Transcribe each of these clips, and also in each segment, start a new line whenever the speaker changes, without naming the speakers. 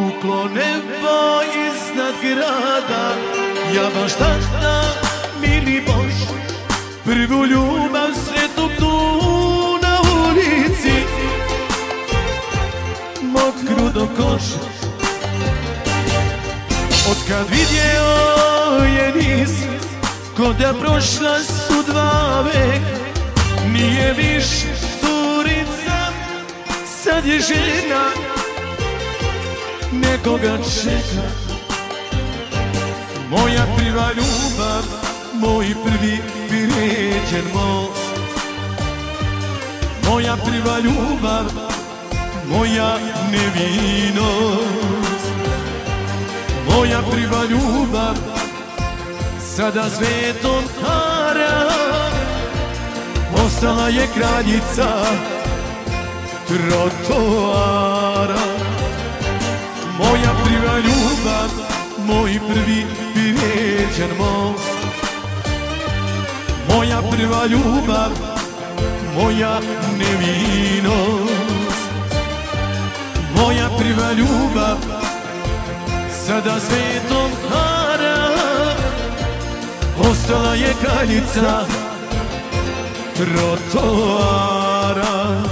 puklo nebo iznad grada. Ja baš tada, mili Bož, prvu ljubav sretnu tu na ulici, mokru do kože. Otkad vidio je nisam, ko da prošla su 2 veka. Nije više curica, sad je žena, nekoga čeka. Moja prva ljubav, moj prvi priređen most. Moja prva ljubav, moja nevinost. Moja prva ljubav, sada svetom hara, ostala je kraljica trotoara. Moja prva ljubav, moj prvi priređen most. Moja prva ljubav, moja nevinost. Moja prva ljubav, sada svetom hara, ostala je kraljica trotoara.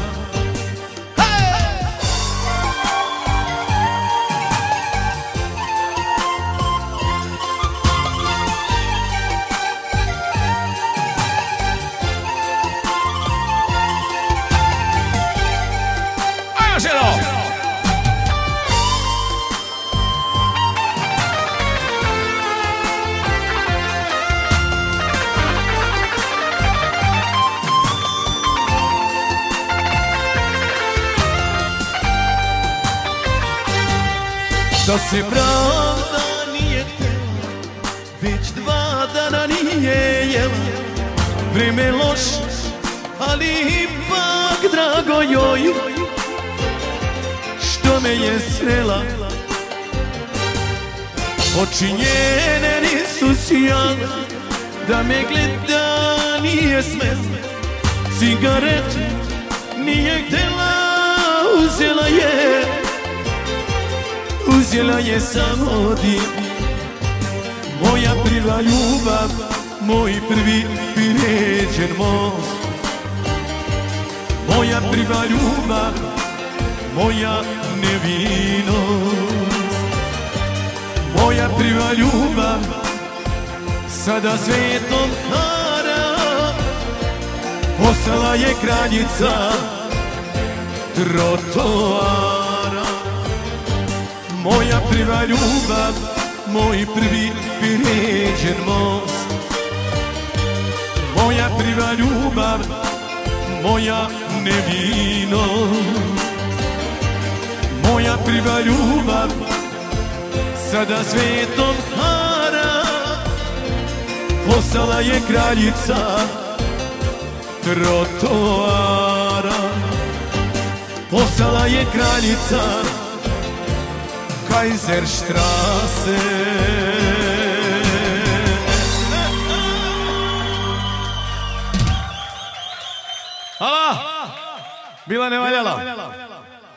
Da se pravda nije htjela, već 2 dana nije jela. Vreme loše, ali ipak drago joj, što me je srela. Oči njene nisu sjale, da me gleda nije smela. Cigaretu nije htjela, uzela je, uzela je samo dim. Moja prva ljubav, moj prvi priređen most. Moja prva ljubav, moja nevinost. Moja prva ljubav, sada svetom hara, ostala je kraljica trotoara. Moja prva ljubav, moj prvi priređen most. Moja prva ljubav, moja nevinost. Moja prva ljubav, sada svetom hara, postala je kraljica trotoara. Postala je kraljica Kaiserstraße.
Hvala! Bila ne valjala.